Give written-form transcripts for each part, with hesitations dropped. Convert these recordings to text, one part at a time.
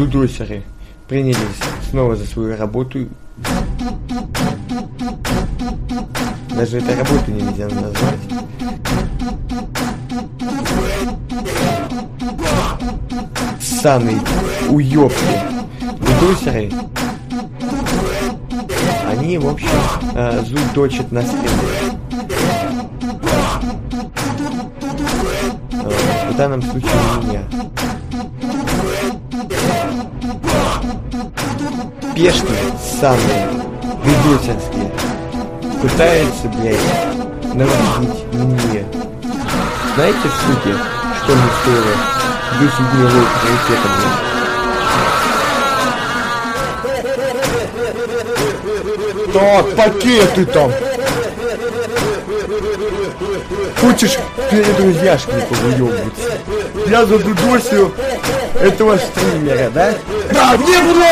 дудосеры принялись снова за свою работу. Даже это работу нельзя назвать. Самые уёбки дудосеры, они, в общем, зудочат на стену. В данном случае меня. Пешки самые дудосерские пытаются, блядь, навредить мне. Знаете, суки, что мне стоило 10 дней приоритета, блядь? Так, пакеты там! Хочешь перед друзьяшками повыёбываться? Я задудосил этого стримера, да? Да, не буду!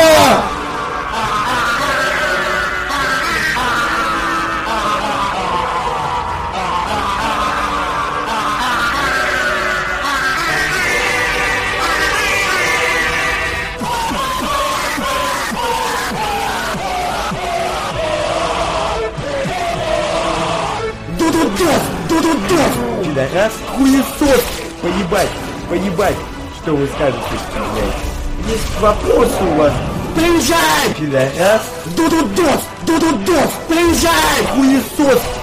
Пидорас, хуесос! Поебать, что вы скажете, блядь? Есть вопросы у вас? Приезжай! Пидорас! Дудудос! Приезжай! Хуесос!